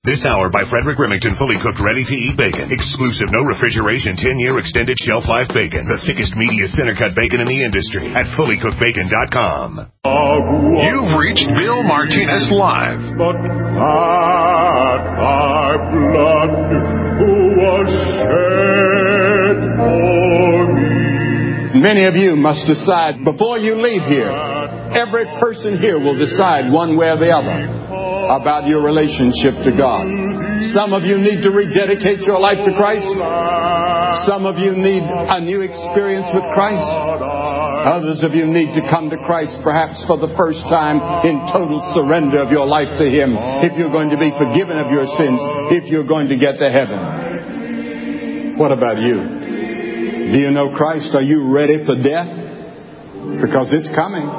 This hour by Frederick Remington, fully cooked, ready-to-eat bacon. Exclusive, no refrigeration, 10-year extended shelf life bacon. The thickest, meatiest center-cut bacon in the industry at FullyCookedBacon.com. You've reached Bill Martinez Live. But that our blood was shed for me. Many of you must decide before you leave here. Every person here will decide one way or the other about your relationship to God. Some of you need to rededicate your life to Christ. Some of you need a new experience with Christ. Others of you need to come to Christ perhaps for the first time in total surrender of your life to Him, if you're going to be forgiven of your sins, if you're going to get to heaven. What about you? Do you know Christ? Are you ready for death? Because it's coming.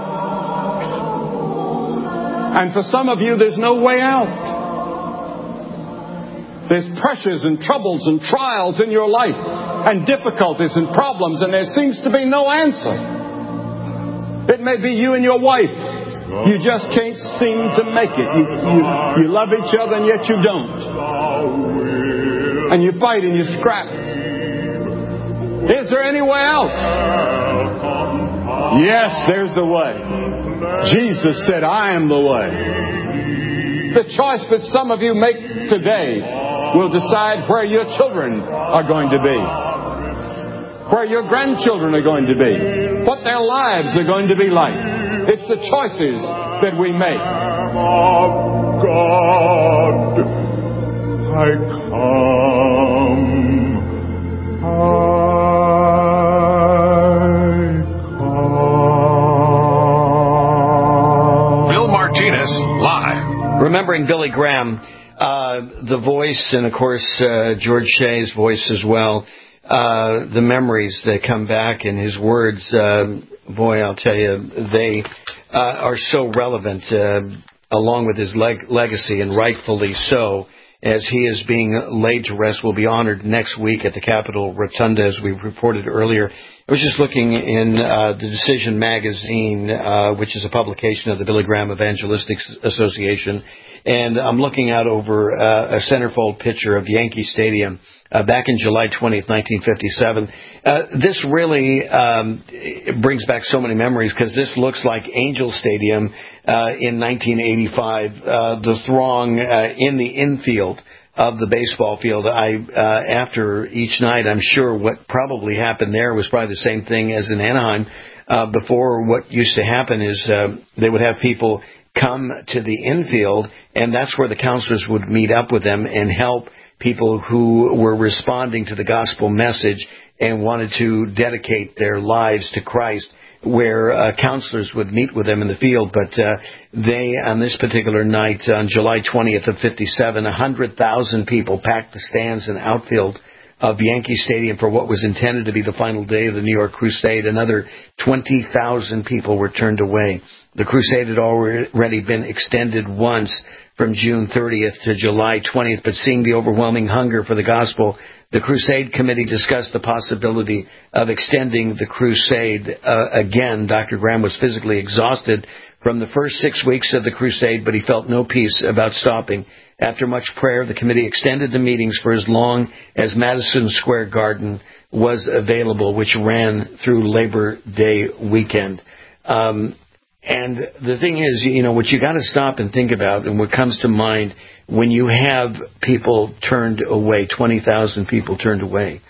And for some of you, there's no way out. There's pressures and troubles and trials in your life and difficulties and problems, and there seems to be no answer. It may be you and your wife. You just can't seem to make it. You love each other, and yet you don't. And you fight and you scrap. Is there any way out? Yes, there's the way. Jesus said, I am the way. The choice that some of you make today will decide where your children are going to be, where your grandchildren are going to be, what their lives are going to be like. It's the choices that we make. Of God, I come. Live. Remembering Billy Graham, the voice, and of course George Shea's voice as well, the memories that come back and his words, boy, I'll tell you, they are so relevant, along with his legacy, and rightfully so, as he is being laid to rest, will be honored next week at the Capitol Rotunda, as we reported earlier. I was just looking in the Decision magazine, which is a publication of the Billy Graham Evangelistic Association, and I'm looking out over a centerfold picture of Yankee Stadium back in July 20th, 1957. This really brings back so many memories, because this looks like Angel Stadium in 1985, the throng in the infield of the baseball field. After each night, I'm sure what probably happened there was probably the same thing as in Anaheim. Before, what used to happen is they would have people come to the infield, and that's where the counselors would meet up with them and help people who were responding to the gospel message and wanted to dedicate their lives to Christ, where counselors would meet with them in the field. But they, on this particular night, on July 20th of 57, 100,000 people packed the stands and outfield of Yankee Stadium for what was intended to be the final day of the New York Crusade. Another 20,000 people were turned away. The crusade had already been extended once from June 30th to July 20th, but seeing the overwhelming hunger for the gospel, the Crusade Committee discussed the possibility of extending the crusade again. Dr. Graham was physically exhausted from the first 6 weeks of the crusade, but he felt no peace about stopping. After much prayer, the committee extended the meetings for as long as Madison Square Garden was available, which ran through Labor Day weekend. And the thing is, what you got to stop and think about, and what comes to mind when you have people turned away, 20,000 people turned away,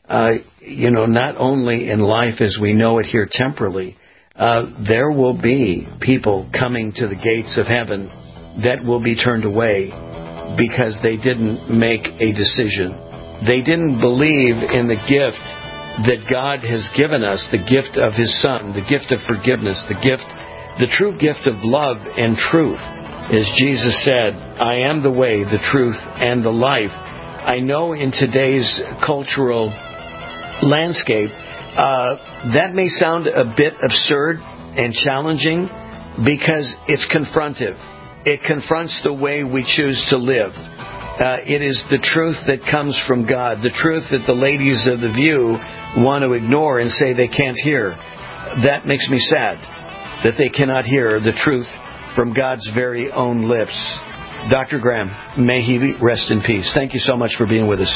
not only in life as we know it here temporally, there will be people coming to the gates of heaven that will be turned away because they didn't make a decision. They didn't believe in the gift that God has given us, the gift of His Son, the gift of forgiveness, the true gift of love and truth. As Jesus said, I am the way, the truth, and the life. I know in today's cultural landscape, that may sound a bit absurd and challenging because it's confrontive. It confronts the way we choose to live. It is the truth that comes from God, the truth that the ladies of The View want to ignore and say they can't hear. That makes me sad, that they cannot hear the truth from God's very own lips. Dr. Graham, may he rest in peace. Thank you so much for being with us.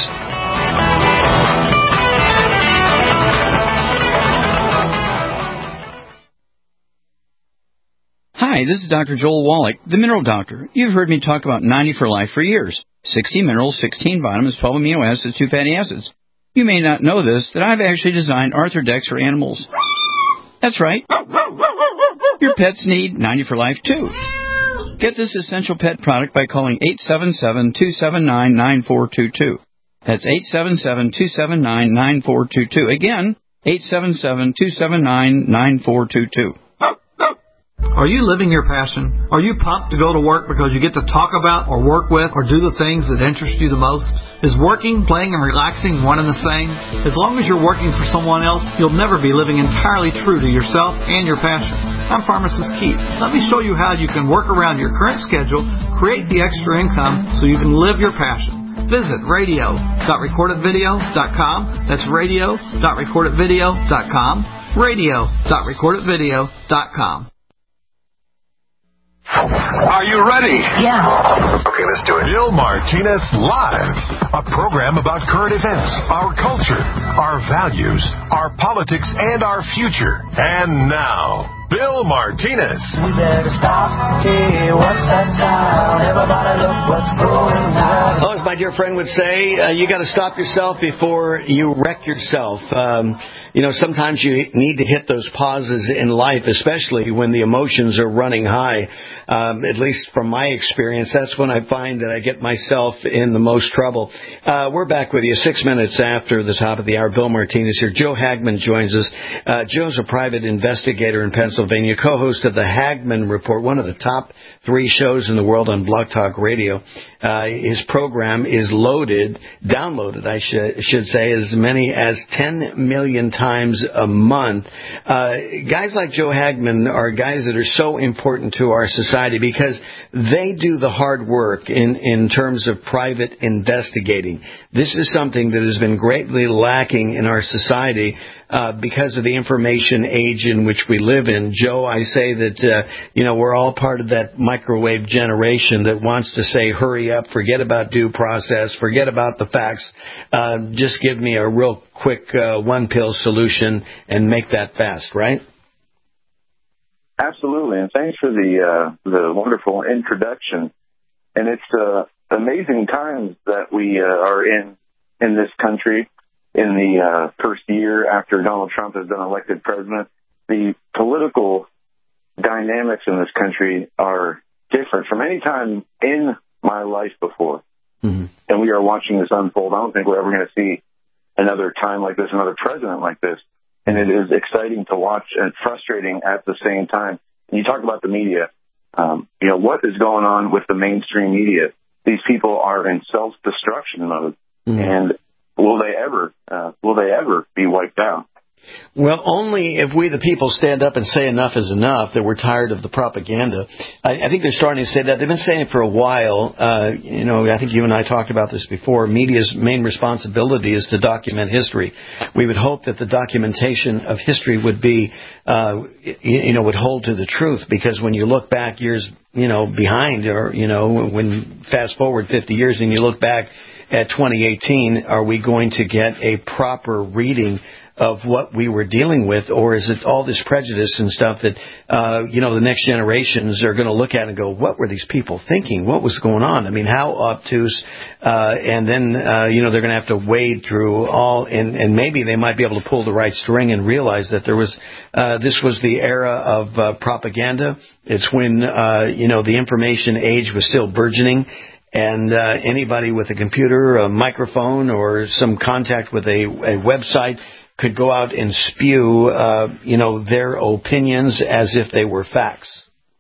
Hi, this is Dr. Joel Wallach, the Mineral Doctor. You've heard me talk about 90 for Life for years. 60 minerals, 16 vitamins, 12 amino acids, 2 fatty acids. You may not know this, that I've actually designed Arthrodex for animals. That's right. Your pets need 90 for Life, too. Get this essential pet product by calling 877-279-9422. That's 877-279-9422. Again, 877-279-9422. Are you living your passion? Are you pumped to go to work because you get to talk about or work with or do the things that interest you the most? Is working, playing, and relaxing one and the same? As long as you're working for someone else, you'll never be living entirely true to yourself and your passion. I'm Pharmacist Keith. Let me show you how you can work around your current schedule, create the extra income so you can live your passion. Visit radio.recordedvideo.com. That's radio.recordedvideo.com. radio.recordedvideo.com. Are you ready? Yeah. Okay, let's do it. Bill Martinez Live, a program about current events, our culture, our values, our politics, and our future. And now, Bill Martinez. We better stop. Hey, what's that sound? Everybody look what's going on. Oh, as my dear friend would say, you got to stop yourself before you wreck yourself. Sometimes you need to hit those pauses in life, especially when the emotions are running high. At least from my experience, that's when I find that I get myself in the most trouble. We're back with you 6 minutes after the top of the hour. Bill Martinez here. Joe Hagman joins us. Joe's a private investigator in Pennsylvania, co-host of the Hagman Report, one of the top 3 shows in the world on Blog Talk Radio. His program is downloaded, I should say, as many as 10 million times a month. Guys like Joe Hagman are guys that are so important to our society because they do the hard work in terms of private investigating. This is something that has been greatly lacking in our society because of the information age in which we live in. Joe, I say that, we're all part of that microwave generation that wants to say, hurry up, forget about due process, forget about the facts, just give me a real quick one-pill solution and make that fast, right? Absolutely, and thanks for the wonderful introduction. And it's amazing times that we are in this country. In the first year after Donald Trump has been elected president, the political dynamics in this country are different from any time in my life before. Mm-hmm. And we are watching this unfold. I don't think we're ever going to see another time like this, another president like this. And it is exciting to watch and frustrating at the same time. And you talk about the media. What is going on with the mainstream media? These people are in self-destruction mode. Mm-hmm. And will they ever be wiped out? Well, only if we, the people, stand up and say enough is enough, that we're tired of the propaganda. I think they're starting to say that. They've been saying it for a while. I think you and I talked about this before. Media's main responsibility is to document history. We would hope that the documentation of history would be, would hold to the truth, because when you look back years, behind, or, when fast forward 50 years and you look back at 2018, are we going to get a proper reading of what we were dealing with, or is it all this prejudice and stuff that, the next generations are going to look at and go, what were these people thinking? What was going on? I mean, how obtuse, and then, they're going to have to wade through all, and maybe they might be able to pull the right string and realize that this was the era of propaganda. It's when, the information age was still burgeoning. And anybody with a computer, a microphone, or some contact with a website could go out and spew, their opinions as if they were facts.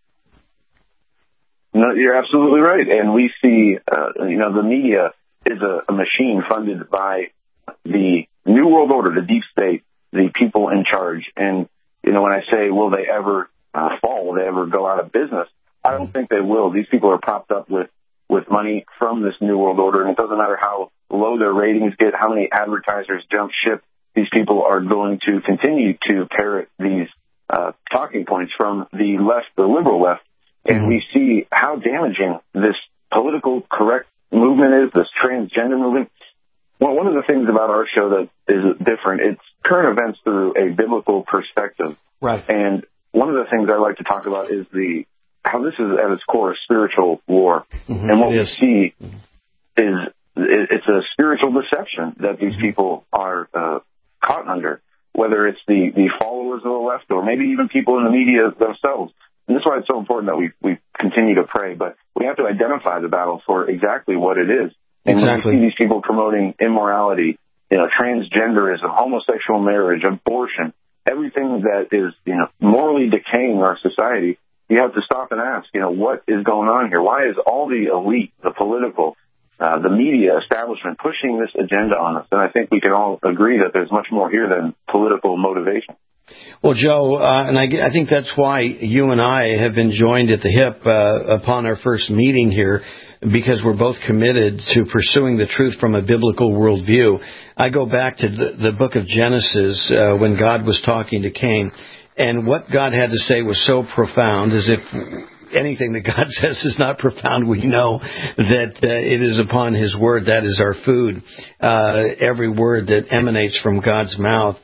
No, you're absolutely right. And we see, the media is a machine funded by the New World Order, the deep state, the people in charge. And, when I say, will they ever fall? Will they ever go out of business? I don't think they will. These people are propped up with money from this New World Order, and it doesn't matter how low their ratings get, how many advertisers jump ship, these people are going to continue to parrot these talking points from the left, the liberal left, and we see how damaging this political correct movement is, this transgender movement. Well, one of the things about our show that is different, it's current events through a biblical perspective. Right. And one of the things I like to talk about is how this is at its core a spiritual war. Mm-hmm. And what we see is it's a spiritual deception that these people are caught under, whether it's the followers of the left or maybe even people in the media themselves. And this is why it's so important that we continue to pray. But we have to identify the battle for exactly what it is. And when we see these people promoting immorality, transgenderism, homosexual marriage, abortion, everything that is, morally decaying our society, you have to stop and ask, what is going on here? Why is all the elite, the political, the media establishment pushing this agenda on us? And I think we can all agree that there's much more here than political motivation. Well, Joe, and I think that's why you and I have been joined at the hip upon our first meeting here, because we're both committed to pursuing the truth from a biblical worldview. I go back to the book of Genesis when God was talking to Cain, and what God had to say was so profound, as if anything that God says is not profound. We know that it is upon His word, that is our food. Every word that emanates from God's mouth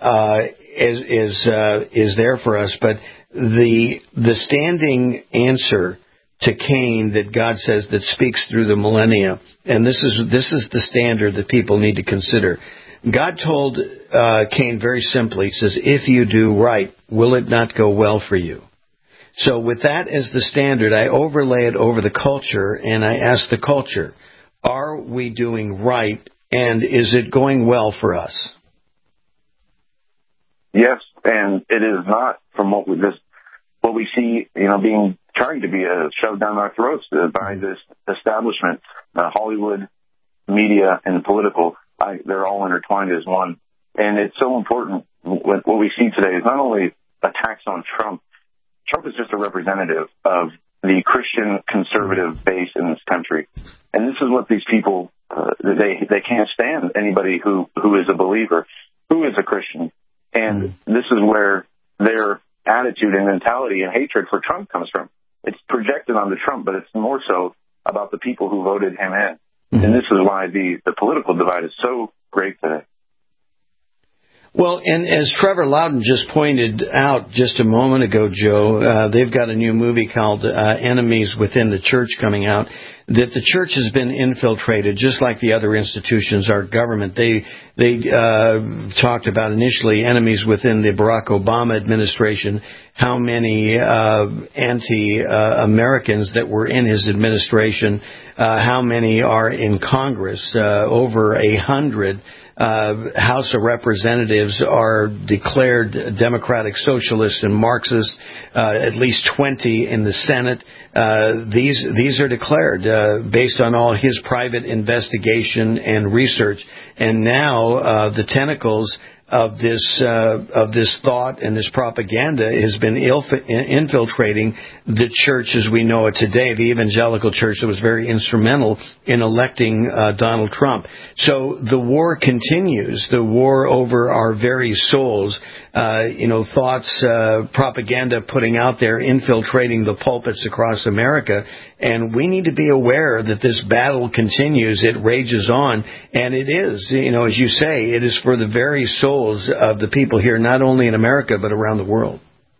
is there for us. But the standing answer to Cain that God says that speaks through the millennia, and this is the standard that people need to consider. God told Cain very simply, He says, if you do right, will it not go well for you? So with that as the standard, I overlay it over the culture, and I ask the culture, are we doing right, and is it going well for us? Yes, and it is not from what we see, trying to be shoved down our throats by this establishment, Hollywood, media, and political. They're all intertwined as one. And it's so important. What we see today is not only attacks on Trump. Trump is just a representative of the Christian conservative base in this country. And this is what these people, they can't stand anybody who is a believer, who is a Christian. And this is where their attitude and mentality and hatred for Trump comes from. It's projected onto Trump, but it's more so about the people who voted him in. And this is why the political divide is so great today. Well, and as Trevor Loudon just pointed out just a moment ago, Joe, they've got a new movie called Enemies Within the Church coming out, that the church has been infiltrated, just like the other institutions, our government. They talked about initially enemies within the Barack Obama administration, how many anti-Americans that were in his administration, how many are in Congress, over 100. House of Representatives are declared Democratic Socialists and Marxists, at least 20 in the Senate. These are declared based on all his private investigation and research. And now the tentacles of this thought and this propaganda has been infiltrating the church as we know it today, the evangelical church that was very instrumental in electing Donald Trump. So the war continues, the war over our very souls, thoughts, propaganda putting out there, infiltrating the pulpits across America. And we need to be aware that this battle continues, it rages on, and it is, as you say, it is for the very souls of the people here, not only in America, but around the world.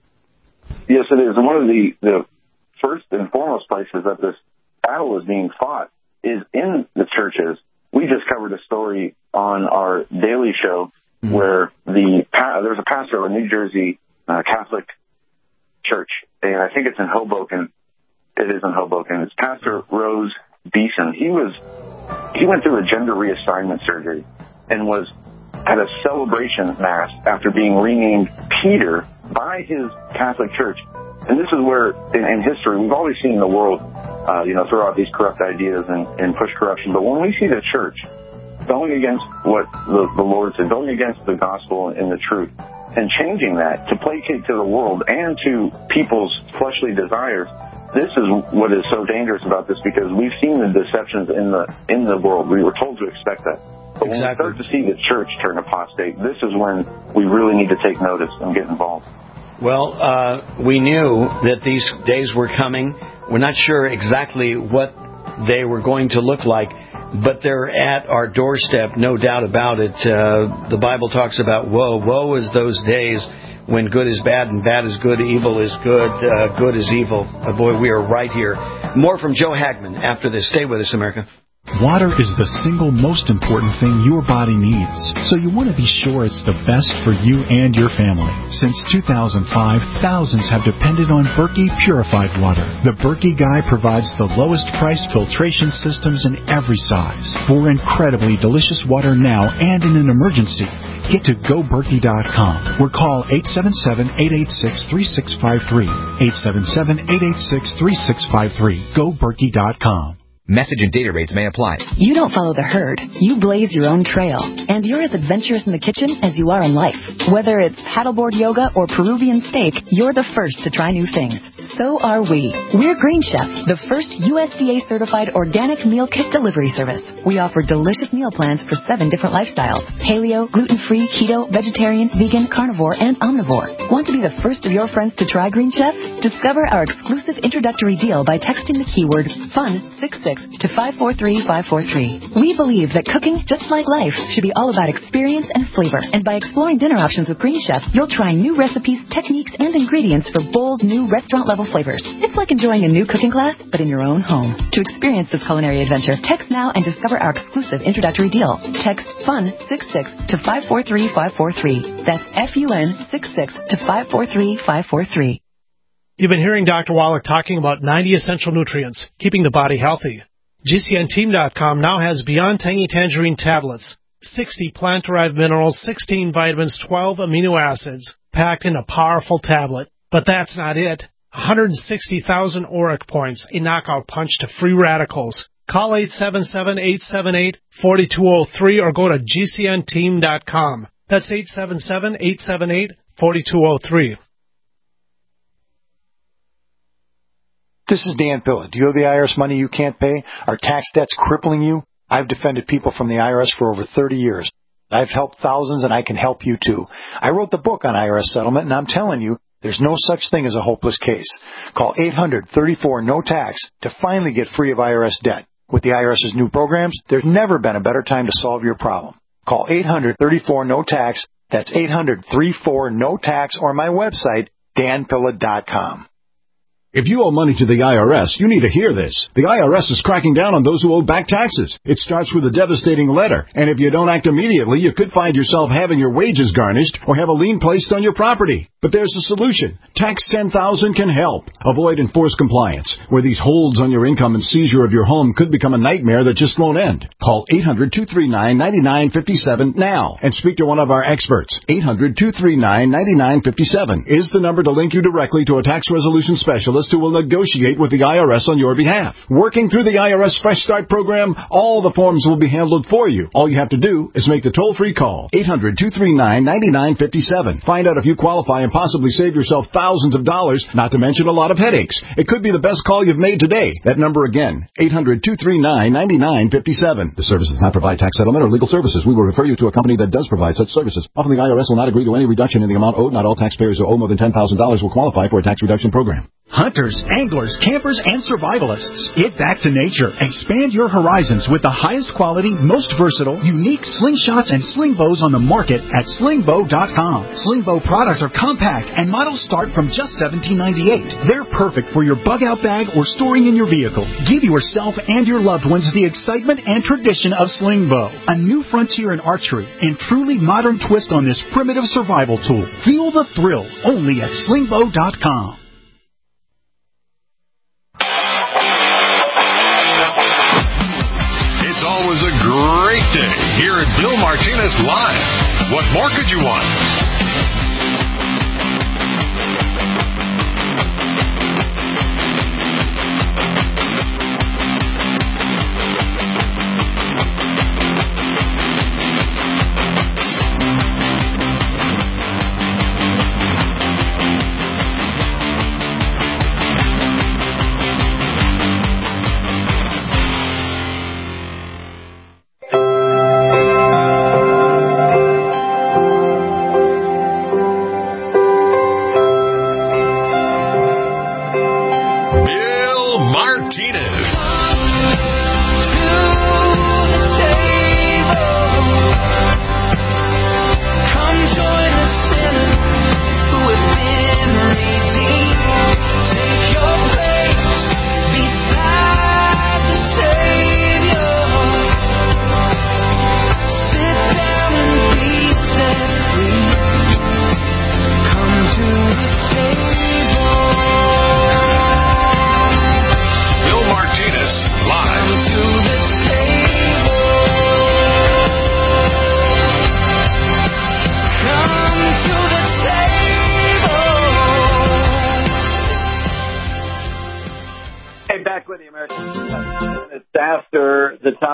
Yes, it is. And one of the first and foremost places that this battle is being fought is in the churches. We just covered a story on our daily show where there's a pastor of a New Jersey Catholic church, and I think it's in Hoboken. It is in Hoboken. It's Pastor Rose Beeson. He went through a gender reassignment surgery and had a celebration mass after being renamed Peter by his Catholic church. And this is where, in history, we've always seen the world, throw out these corrupt ideas and push corruption. But when we see the church going against what the Lord said, going against the gospel and the truth, and changing that to placate to the world and to people's fleshly desires, this is what is so dangerous about this, because we've seen the deceptions in the world. We were told to expect that. But when we start to see the church turn apostate, this is when we really need to take notice and get involved. Well, we knew that these days were coming. We're not sure exactly what they were going to look like, but they're at our doorstep, no doubt about it. The Bible talks about woe is those days when good is bad and bad is good, evil is good, good is evil. Boy, we are right here. More from Joe Hagman after this. Stay with us, America. Water is the single most important thing your body needs, so you want to be sure it's the best for you and your family. Since 2005, thousands have depended on Berkey purified water. The Berkey Guy provides the lowest price filtration systems in every size. For incredibly delicious water now and in an emergency, get to GoBerkey.com or call 877-886-3653. 877-886-3653. GoBerkey.com. Message and data rates may apply. You don't follow the herd. You blaze your own trail. And you're as adventurous in the kitchen as you are in life. Whether it's paddleboard yoga or Peruvian steak, you're the first to try new things. So are we. We're Green Chef, the first USDA-certified organic meal kit delivery service. We offer delicious meal plans for 7 different lifestyles: paleo, gluten-free, keto, vegetarian, vegan, carnivore, and omnivore. Want to be the first of your friends to try Green Chef? Discover our exclusive introductory deal by texting the keyword FUN66 to 543543. We believe that cooking, just like life, should be all about experience and flavor. And by exploring dinner options with Green Chef, you'll try new recipes, techniques, and ingredients for bold, new restaurant-level flavors. It's like enjoying a new cooking class, but in your own home. To experience this culinary adventure, text now and discover our exclusive introductory deal. Text FUN66 to 543543. That's FUN66 to 543543. You've been hearing Dr. Wallach talking about 90 essential nutrients, keeping the body healthy. GCNteam.com now has Beyond Tangy Tangerine tablets, 60 plant-derived minerals, 16 vitamins, 12 amino acids, packed in a powerful tablet. But that's not it. 160,000 auric points, a knockout punch to free radicals. Call 877-878-4203 or go to GCNteam.com. That's 877-878-4203. This is Dan Pilla. Do you have the IRS money you can't pay? Are tax debts crippling you? I've defended people from the IRS for over 30 years. I've helped thousands, and I can help you too. I wrote the book on IRS settlement, and I'm telling you, there's no such thing as a hopeless case. Call 800-34-NO-TAX to finally get free of IRS debt. With the IRS's new programs, there's never been a better time to solve your problem. Call 800-34-NO-TAX. That's 800-34-NO-TAX, or my website, danpilla.com. If you owe money to the IRS, you need to hear this. The IRS is cracking down on those who owe back taxes. It starts with a devastating letter, and if you don't act immediately, you could find yourself having your wages garnished or have a lien placed on your property. But there's a solution. Tax 10,000 can help. Avoid enforced compliance, where these holds on your income and seizure of your home could become a nightmare that just won't end. Call 800-239-9957 now and speak to one of our experts. 800-239-9957 is the number to link you directly to a tax resolution specialist who will negotiate with the IRS on your behalf. Working through the IRS Fresh Start program, all the forms will be handled for you. All you have to do is make the toll-free call, 800-239-9957. Find out if you qualify and possibly save yourself thousands of dollars, not to mention a lot of headaches. It could be the best call you've made today. That number again, 800-239-9957. The service does not provide tax settlement or legal services. We will refer you to a company that does provide such services. Often the IRS will not agree to any reduction in the amount owed. Not all taxpayers who owe more than $10,000 will qualify for a tax reduction program. Hunters, anglers, campers, and survivalists. Get back to nature. Expand your horizons with the highest quality, most versatile, unique slingshots and sling bows on the market at slingbow.com. Slingbow products are compact and models start from just $17.98. They're perfect for your bug-out bag or storing in your vehicle. Give yourself and your loved ones the excitement and tradition of Slingbow, a new frontier in archery and truly modern twist on this primitive survival tool. Feel the thrill only at slingbow.com. It's always a great day here at Bill Martinez Live. What more could you want?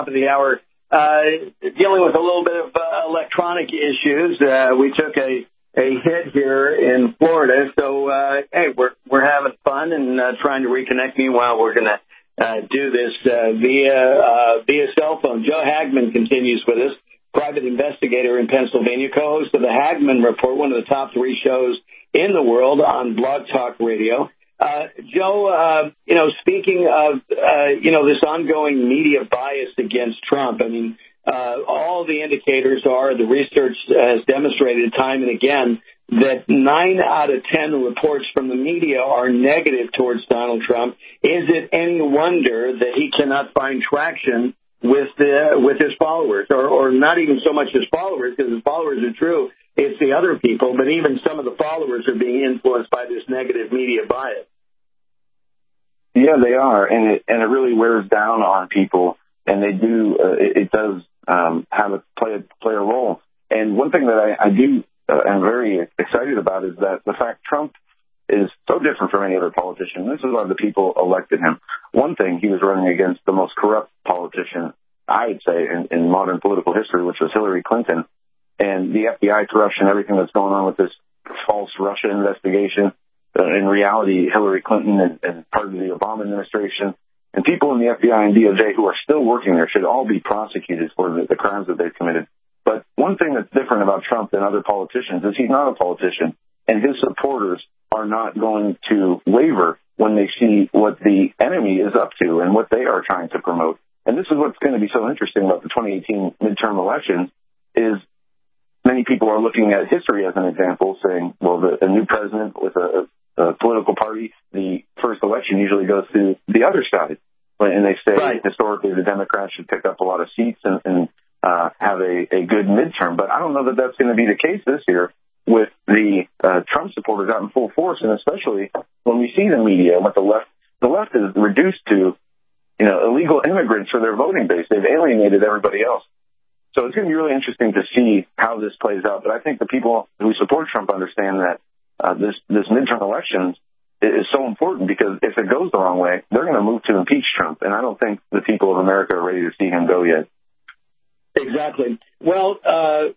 top of the hour, dealing with a little bit of electronic issues. We took a hit here in Florida, so hey, we're having fun and trying to reconnect. Meanwhile, we're going to do this via cell phone. Joe Hagman continues with us, private investigator in Pennsylvania, co-host of the Hagman Report, one of the top 3 shows in the world on Blog Talk Radio. Joe, speaking of, this ongoing media bias against Trump, I mean, all the indicators are, the research has demonstrated time and again that 9 out of 10 reports from the media are negative towards Donald Trump. Is it any wonder that he cannot find traction with his followers, or not even so much his followers, because his followers are true, it's the other people, but even some of the followers are being influenced by this negative media bias? Yeah, they are, and it really wears down on people, and they do. It does play a role. And one thing that I do am very excited about is that the fact Trump is so different from any other politician. This is why the people elected him. One thing, he was running against the most corrupt politician, I'd say, in modern political history, which was Hillary Clinton, and the FBI corruption, everything that's going on with this false Russia investigation. In reality, Hillary Clinton and part of the Obama administration and people in the FBI and DOJ who are still working there should all be prosecuted for the crimes that they've committed. But one thing that's different about Trump than other politicians is he's not a politician, and his supporters are not going to waver when they see what the enemy is up to and what they are trying to promote. And this is what's going to be so interesting about the 2018 midterm elections is many people are looking at history as an example, saying, well, a new president with a political party, the first election usually goes to the other side. And they say historically the Democrats should pick up a lot of seats and have a good midterm. But I don't know that that's going to be the case this year with the Trump supporters out in full force, and especially when we see the media and what the left is reduced to, illegal immigrants for their voting base. They've alienated everybody else. So it's going to be really interesting to see how this plays out. But I think the people who support Trump understand that this midterm elections is so important, because if it goes the wrong way, they're going to move to impeach Trump. And I don't think the people of America are ready to see him go yet. Exactly. Well, as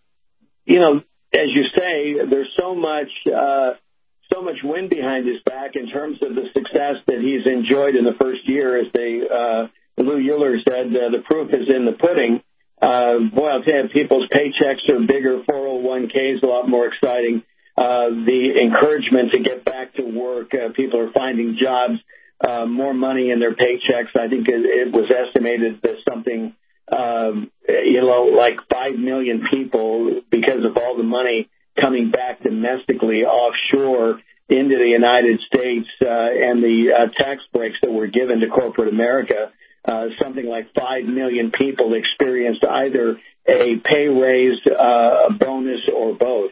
you say, there's so much wind behind his back in terms of the success that he's enjoyed in the first year. As Lou Euler said, the proof is in the pudding. Boy, I'll tell you, people's paychecks are bigger, 401ks a lot more exciting. The encouragement to get back to work, people are finding jobs, more money in their paychecks. I think it was estimated that something, like 5 million people, because of all the money coming back domestically offshore into the United States, and the tax breaks that were given to corporate America, something like 5 million people experienced either a pay raise, a bonus, or both.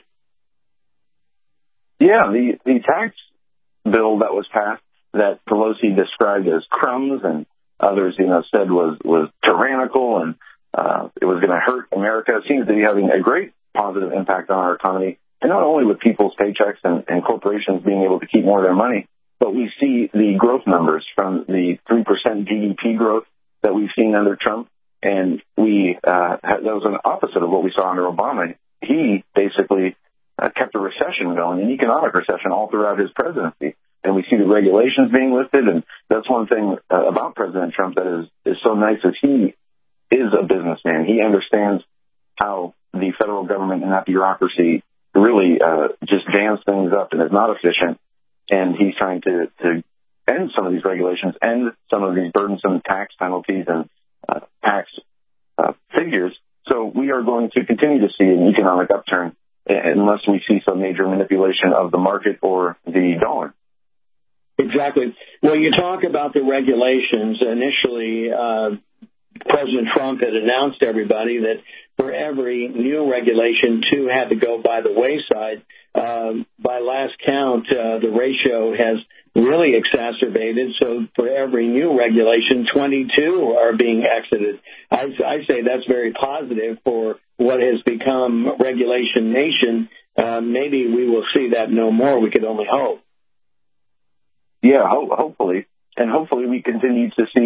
Yeah, the tax bill that was passed that Pelosi described as crumbs and others, said was tyrannical and it was going to hurt America, seems to be having a great positive impact on our economy. And not only with people's paychecks and corporations being able to keep more of their money, but we see the growth numbers from the 3% GDP growth that we've seen under Trump. And that was an opposite of what we saw under Obama. He basically kept a recession going, an economic recession, all throughout his presidency. And we see the regulations being lifted. And that's one thing about President Trump that is so nice, is he is a businessman. He understands how the federal government and that bureaucracy really just jams things up and is not efficient. And he's trying to end some of these regulations, end some of these burdensome tax penalties and tax figures. So we are going to continue to see an economic upturn unless we see some major manipulation of the market or the dollar. Exactly. Well, you talk about the regulations. Initially, President Trump had announced to everybody that for every new regulation, 2 had to go by the wayside. By last count, the ratio has really exacerbated. So for every new regulation, 22 are being exited. I say that's very positive for what has become Regulation Nation. Maybe we will see that no more. We could only hope. Yeah, hopefully. And hopefully we continue to see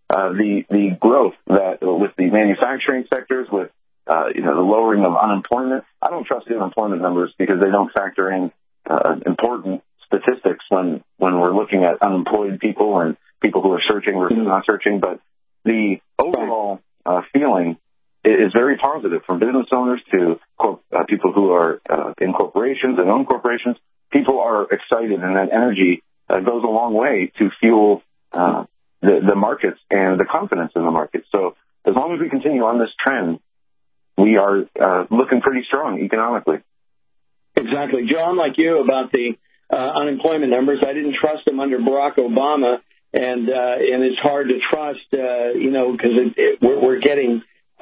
the growth that with the manufacturing sectors, with the lowering of unemployment. I don't trust the unemployment numbers because they don't factor in important statistics when we're looking at unemployed people and people who are searching versus not searching. But the overall feeling is very positive from business owners to people who are in corporations and own corporations. People are excited, and that energy goes a long way to fuel the markets and the confidence in the markets. So as long as we continue on this trend, we are looking pretty strong economically. Exactly. Joe, I'm like you about the unemployment numbers. I didn't trust them under Barack Obama, and it's hard to trust, because we're getting,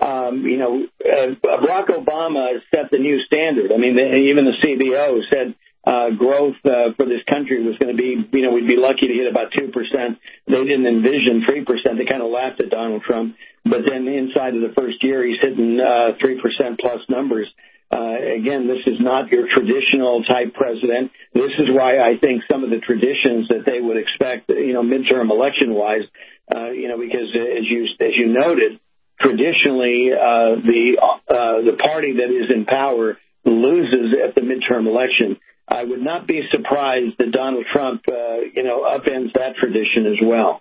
Barack Obama set the new standard. I mean, even the CBO said growth for this country was going to be, we'd be lucky to hit about 2%. They didn't envision 3%. They kind of laughed at Donald Trump. But then inside of the first year, he's hitting 3% plus numbers. Again, this is not your traditional type president. This is why I think some of the traditions that they would expect, midterm election-wise, because as you noted, traditionally the party that is in power loses at the midterm election. I would not be surprised that Donald Trump, upends that tradition as well.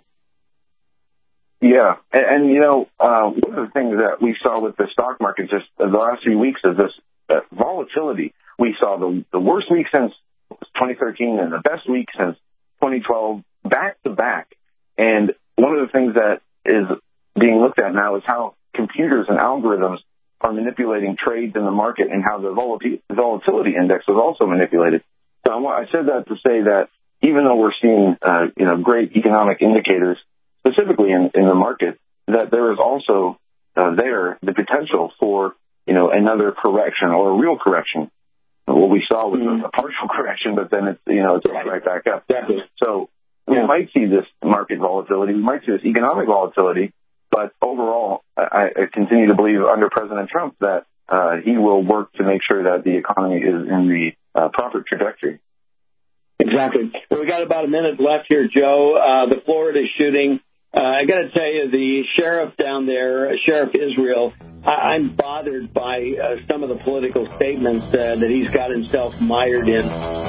Yeah, and one of the things that we saw with the stock market just the last few weeks is this volatility. We saw the worst week since 2013 and the best week since 2012, back to back. And one of the things that is being looked at now is how computers and algorithms are manipulating trades in the market and how the volatility index was also manipulated. So I said that to say that even though we're seeing great economic indicators, specifically in the market, that there is also the potential for another correction or a real correction. What we saw was a partial correction, but then it's right back up. Exactly. So we might see this market volatility, we might see this economic volatility, but overall, I continue to believe under President Trump that he will work to make sure that the economy is in the proper trajectory. Exactly. Well, we got about a minute left here, Joe. The Florida shooting. I got to tell you, the sheriff down there, Sheriff Israel, I'm bothered by some of the political statements that he's got himself mired in.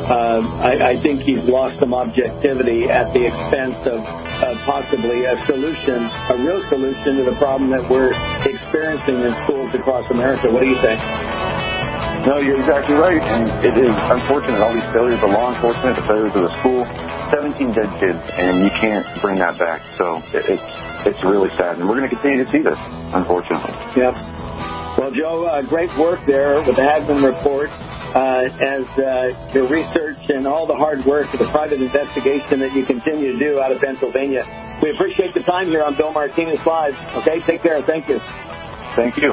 I think he's lost some objectivity at the expense of possibly a real solution to the problem that we're experiencing in schools across America. What do you think? No, you're exactly right, and it is unfortunate, all these failures of law enforcement, the failures of the school, 17 dead kids, and you can't bring that back. So it's really sad, and we're going to continue to see this, unfortunately. Yep. Well, Joe, great work there with the Hagmann Report. As your research and all the hard work, the private investigation that you continue to do out of Pennsylvania. We appreciate the time here on Bill Martinez Live. Okay, take care. Thank you. Thank you.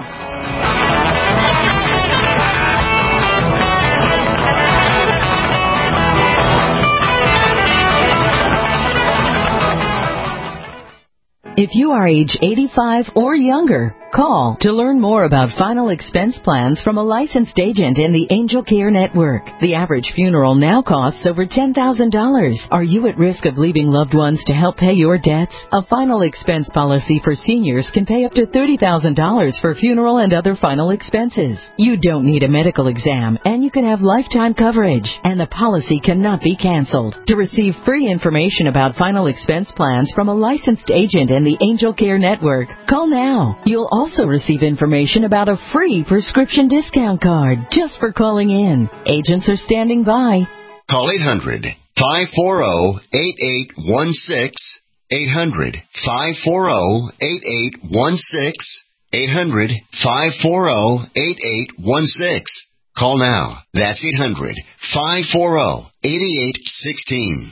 If you are age 85 or younger, call to learn more about final expense plans from a licensed agent in the Angel Care Network. The average funeral now costs over $10,000. Are you at risk of leaving loved ones to help pay your debts? A final expense policy for seniors can pay up to $30,000 for funeral and other final expenses. You don't need a medical exam, and you can have lifetime coverage, and the policy cannot be canceled. To receive free information about final expense plans from a licensed agent in the Angel Care Network, call now. You'll also receive information about a free prescription discount card just for calling in. Agents are standing by. Call 800-540-8816. 800-540-8816. 800-540-8816. Call now. That's 800-540-8816.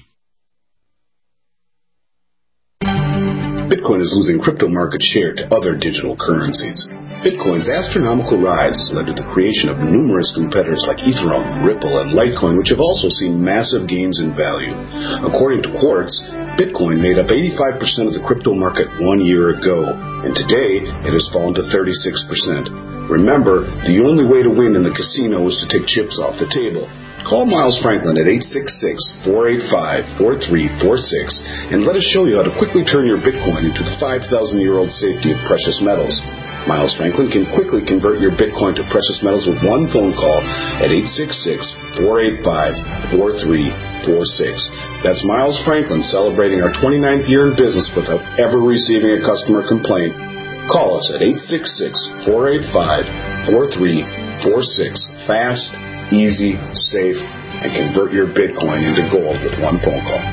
Bitcoin is losing crypto market share to other digital currencies. Bitcoin's astronomical rise has led to the creation of numerous competitors like Ethereum, Ripple, and Litecoin, which have also seen massive gains in value. According to Quartz, Bitcoin made up 85% of the crypto market 1 year ago, and today it has fallen to 36%. Remember, the only way to win in the casino is to take chips off the table. Call Miles Franklin at 866-485-4346 and let us show you how to quickly turn your Bitcoin into the 5,000-year-old safety of precious metals. Miles Franklin can quickly convert your Bitcoin to precious metals with one phone call at 866-485-4346. That's Miles Franklin celebrating our 29th year in business without ever receiving a customer complaint. Call us at 866-485-4346. Fast, easy, safe, and convert your Bitcoin into gold with one phone call.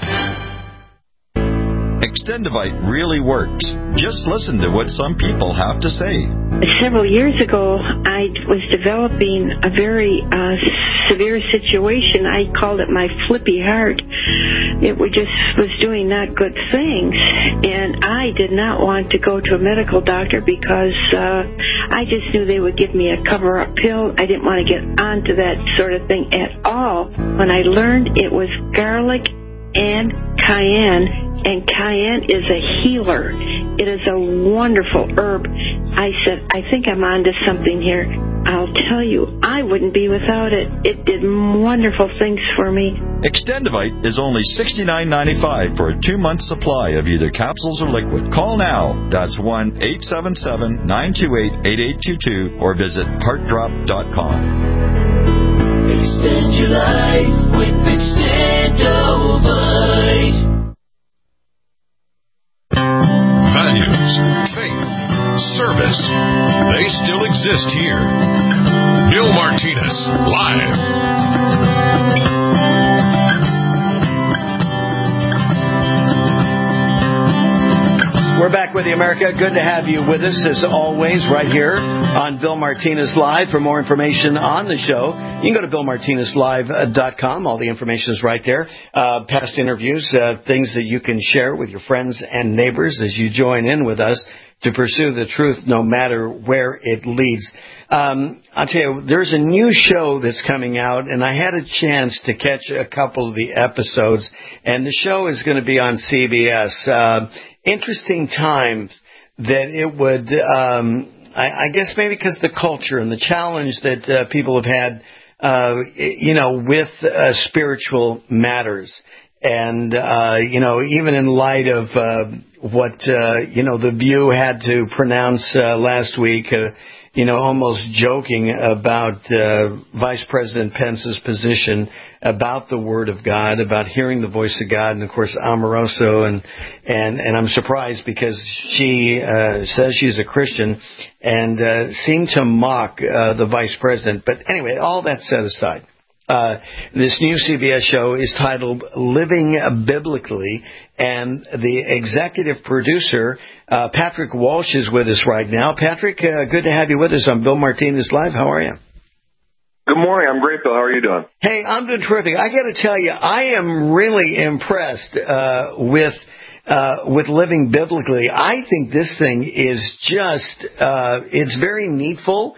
Extendivite really works. Just listen to what some people have to say. Several years ago, I was developing a very severe situation. I called it my flippy heart. It was doing not good things, and I did not want to go to a medical doctor because I just knew they would give me a cover-up pill. I didn't want to get onto that sort of thing at all. When I learned it was garlic and cayenne, and cayenne is a healer. It is a wonderful herb. I said, I think I'm onto something here. I'll tell you, I wouldn't be without it. It did wonderful things for me. Extendivite is only $69.95 for a 2-month supply of either capsules or liquid. Call now. That's 1-877-928-8822 or visit heartdrop.com. Extend your life with Extendivite. Values, faith, service, they still exist here. Bill Martinez, live. We're back with you, America. Good to have you with us, as always, right here on Bill Martinez Live. For more information on the show, you can go to BillMartinezLive.com. All the information is right there. Past interviews, things that you can share with your friends and neighbors as you join in with us to pursue the truth no matter where it leads. I'll tell you, there's a new show that's coming out, and I had a chance to catch a couple of the episodes, and the show is going to be on CBS. Interesting times that it would, I guess maybe because the culture and the challenge that people have had, with spiritual matters. And, even in light of what, The View had to pronounce last week, almost joking about Vice President Pence's position about the Word of God, about hearing the voice of God, and of course Amoroso, and I'm surprised because she says she's a Christian and seemed to mock the Vice President. But anyway, all that set aside. This new CBS show is titled Living Biblically, and the executive producer, Patrick Walsh, is with us right now. Patrick, good to have you with us on Bill Martinez Live. How are you? Good morning. I'm great, Bill. How are you doing? Hey, I'm doing terrific. I got to tell you, I am really impressed with Living Biblically. I think this thing is just, it's very needful.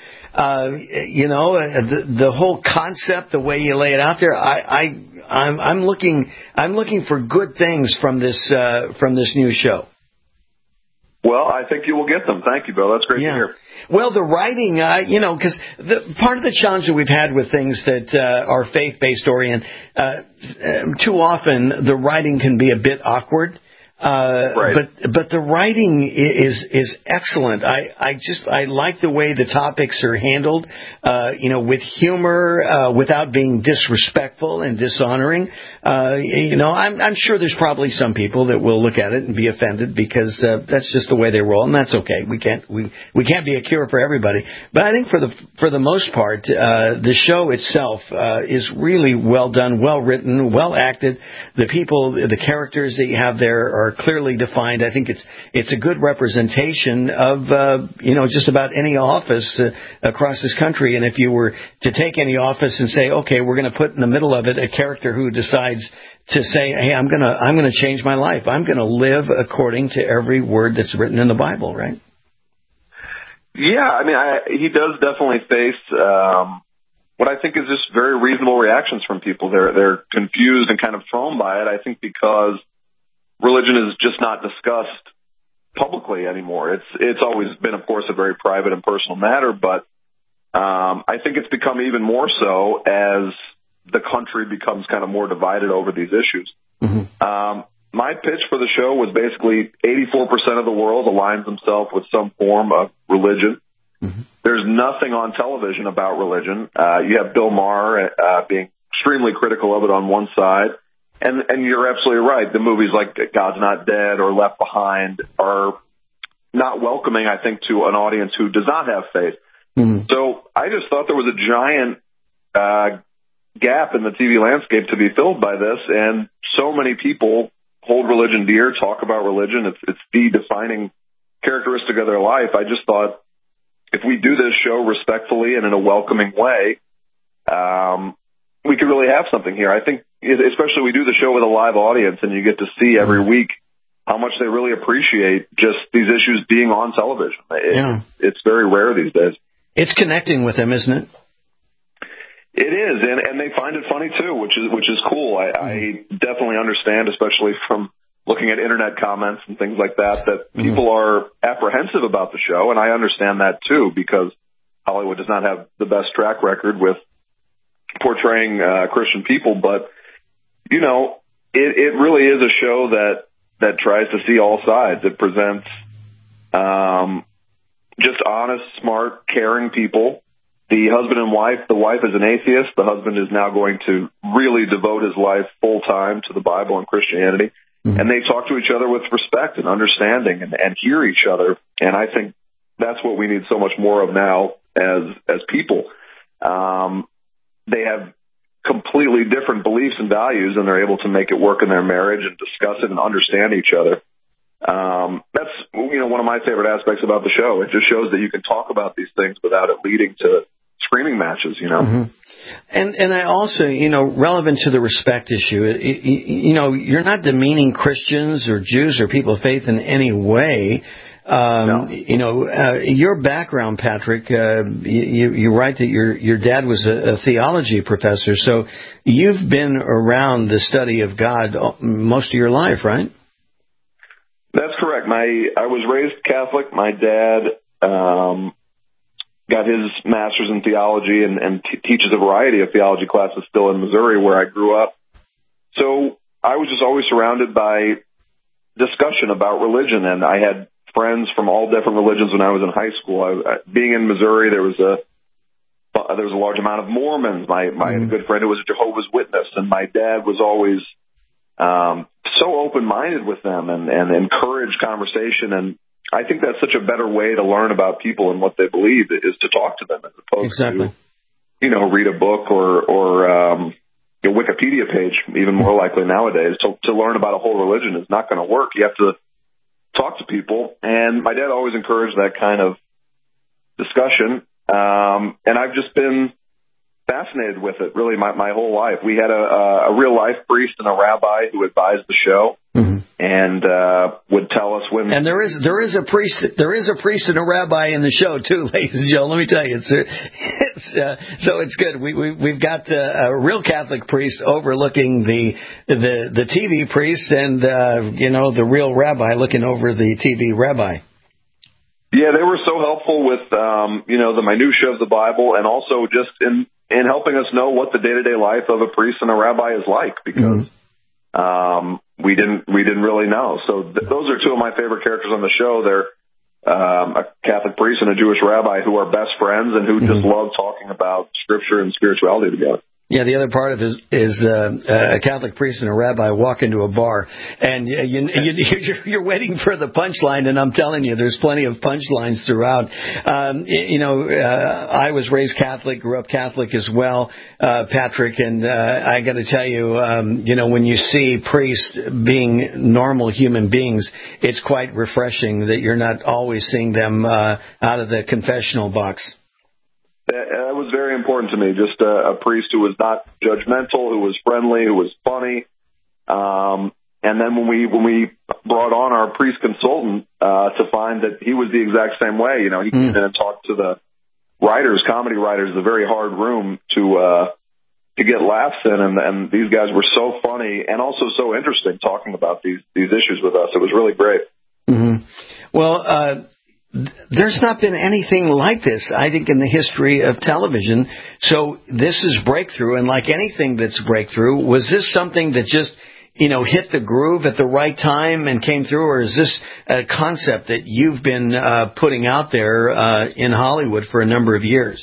The whole concept, the way you lay it out there, I'm looking for good things from this new show. Well, I think you will get them. Thank you, Bill. That's great to hear. Well, the writing, because part of the challenge that we've had with things that are faith-based oriented, too often the writing can be a bit awkward. Right. But the writing is excellent. I like the way the topics are handled, with humor, without being disrespectful and dishonoring. I'm sure there's probably some people that will look at it and be offended because that's just the way they roll, and that's okay. We can't be a cure for everybody. But I think for the most part, the show itself is really well done, well written, well acted. The people, the characters that you have there are clearly defined. I think it's a good representation of just about any office across this country. And if you were to take any office and say, okay, we're going to put in the middle of it a character who decides to say, hey, I'm going to change my life. I'm going to live according to every word that's written in the Bible, right? Yeah, I mean, he does definitely face what I think is just very reasonable reactions from people. They're confused and kind of thrown by it. I think because religion is just not discussed publicly anymore. It's always been, of course, a very private and personal matter, but I think it's become even more so as the country becomes kind of more divided over these issues. My pitch for the show was basically 84% of the world aligns themselves with some form of religion. There's nothing on television about religion. You have Bill Maher being extremely critical of it on one side. And you're absolutely right. The movies like God's Not Dead or Left Behind are not welcoming, I think, to an audience who does not have faith. So I just thought there was a giant gap in the TV landscape to be filled by this. And so many people hold religion dear, talk about religion. It's the defining characteristic of their life. I just thought if we do this show respectfully and in a welcoming way, we could really have something here. I think, especially we do the show with a live audience and you get to see every week how much they really appreciate just these issues being on television. It's very rare these days. It's connecting with them, isn't it? It is, and they find it funny too, which is cool. I definitely understand, especially from looking at internet comments and things like that people are apprehensive about the show, and I understand that too, because Hollywood does not have the best track record with portraying Christian people. But you know, it really is a show that tries to see all sides. It presents just honest, smart, caring people. The husband and wife, the wife is an atheist. The husband is now going to really devote his life full time to the Bible and Christianity. And they talk to each other with respect and understanding and hear each other. And I think that's what we need so much more of now as people. They have completely different beliefs and values, and they're able to make it work in their marriage and discuss it and understand each other. That's, one of my favorite aspects about the show. It just shows that you can talk about these things without it leading to screaming matches, And I also, relevant to the respect issue, you're not demeaning Christians or Jews or people of faith in any way. No. Your background, Patrick, you write that your dad was a theology professor, so you've been around the study of God most of your life, right? That's correct. I was raised Catholic. My dad got his master's in theology and teaches a variety of theology classes still in Missouri, where I grew up. So I was just always surrounded by discussion about religion, and I had friends from all different religions when I was in high school. Being in Missouri, there was a large amount of Mormons. My good friend who was a Jehovah's Witness, and my dad was always so open-minded with them and encouraged conversation. And I think that's such a better way to learn about people and what they believe is to talk to them as opposed to, read a book or a Wikipedia page, even more likely nowadays. To learn about a whole religion is not going to work. You have to talk to people. And my dad always encouraged that kind of discussion. And I've just been fascinated with it really my whole life. We had a real life priest and a rabbi who advised the show and would tell us when. And there is a priest and a rabbi in the show too, ladies and gentlemen. Let me tell you, so it's good. We've got a real Catholic priest overlooking the TV priest, and the real rabbi looking over the TV rabbi. Yeah, they were so helpful with the minutia of the Bible, and also just in helping us know what the day-to-day life of a priest and a rabbi is like, because we didn't really know. So those are two of my favorite characters on the show. They're a Catholic priest and a Jewish rabbi who are best friends and who just love talking about Scripture and spirituality together. Yeah, the other part of it is a Catholic priest and a rabbi walk into a bar, and you're waiting for the punchline, and I'm telling you, there's plenty of punchlines throughout. I was raised Catholic, grew up Catholic as well, Patrick, and I got to tell you, when you see priests being normal human beings, it's quite refreshing that you're not always seeing them out of the confessional box. That was very important to me, just a priest who was not judgmental, who was friendly, who was funny. And then when we brought on our priest consultant to find that he was the exact same way, he came in and talked to the comedy writers, a very hard room to get laughs in. And these guys were so funny and also so interesting talking about these issues with us. It was really great. Well, there's not been anything like this, I think, in the history of television. So this is breakthrough, and like anything that's breakthrough, was this something that just, hit the groove at the right time and came through, or is this a concept that you've been putting out there in Hollywood for a number of years?